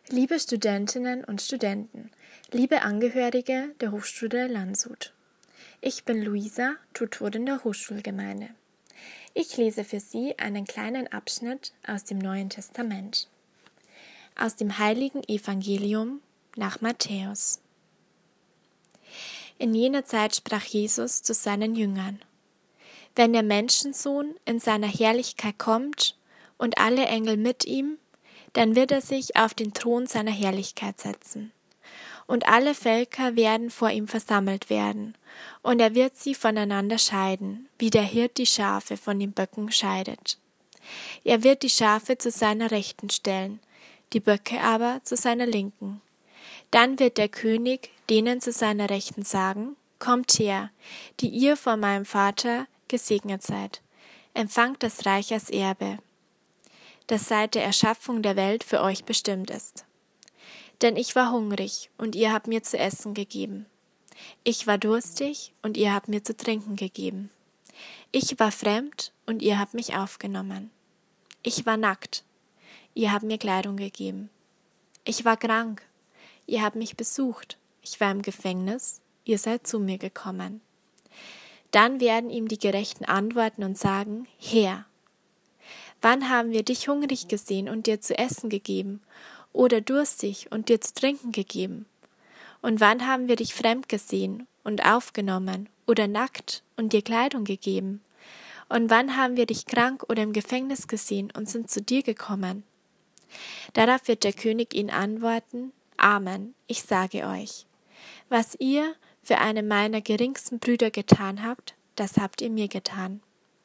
Liebe Studentinnen und Studenten, liebe Angehörige der Hochschule Landshut. Ich bin Luisa, Tutorin der Hochschulgemeinde. Ich lese für Sie einen kleinen Abschnitt aus dem Neuen Testament. Aus dem Heiligen Evangelium nach Matthäus. In jener Zeit sprach Jesus zu seinen Jüngern: Wenn der Menschensohn in seiner Herrlichkeit kommt und alle Engel mit ihm, dann wird er sich auf den Thron seiner Herrlichkeit setzen. Und alle Völker werden vor ihm versammelt werden, und er wird sie voneinander scheiden, wie der Hirt die Schafe von den Böcken scheidet. Er wird die Schafe zu seiner Rechten stellen, die Böcke aber zu seiner Linken. Dann wird der König denen zu seiner Rechten sagen: Kommt her, die ihr von meinem Vater gesegnet seid, empfangt das Reich als Erbe, das seit der Erschaffung der Welt für euch bestimmt ist. Denn ich war hungrig, und ihr habt mir zu essen gegeben. Ich war durstig, und ihr habt mir zu trinken gegeben. Ich war fremd, und ihr habt mich aufgenommen. Ich war nackt, ihr habt mir Kleidung gegeben. Ich war krank, ihr habt mich besucht. Ich war im Gefängnis, ihr seid zu mir gekommen. Dann werden ihm die Gerechten antworten und sagen: Herr, wann haben wir dich hungrig gesehen und dir zu essen gegeben, oder durstig und dir zu trinken gegeben? Und wann haben wir dich fremd gesehen und aufgenommen, oder nackt und dir Kleidung gegeben? Und wann haben wir dich krank oder im Gefängnis gesehen und sind zu dir gekommen? Darauf wird der König ihnen antworten: Amen, ich sage euch, was ihr für einen meiner geringsten Brüder getan habt, das habt ihr mir getan.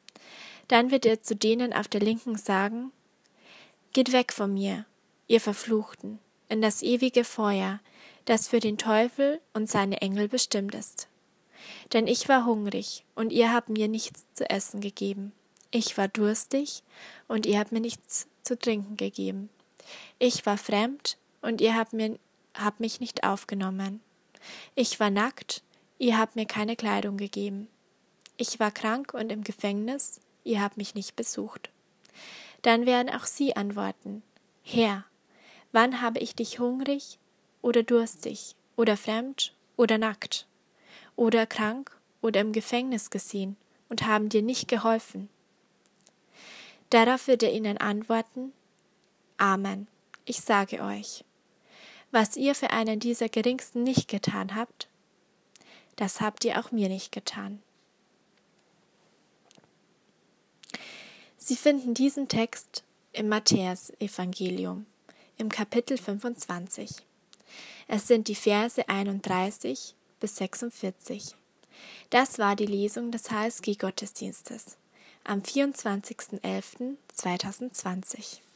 Dann wird er zu denen auf der Linken sagen: Geht weg von mir, ihr Verfluchten, in das ewige Feuer, das für den Teufel und seine Engel bestimmt ist. Denn ich war hungrig, und ihr habt mir nichts zu essen gegeben. Ich war durstig, und ihr habt mir nichts zu trinken gegeben. Ich war fremd, und ihr habt mich nicht aufgenommen. Ich war nackt, ihr habt mir keine Kleidung gegeben. Ich war krank und im Gefängnis, ihr habt mich nicht besucht. Dann werden auch sie antworten: Herr, wann habe ich dich hungrig oder durstig oder fremd oder nackt oder krank oder im Gefängnis gesehen und haben dir nicht geholfen? Darauf wird er ihnen antworten: Amen, ich sage euch, was ihr für einen dieser Geringsten nicht getan habt, das habt ihr auch mir nicht getan. Sie finden diesen Text im Matthäus-Evangelium, im Kapitel 25. Es sind die Verse 31 bis 46. Das war die Lesung des HSG-Gottesdienstes am 24.11.2020.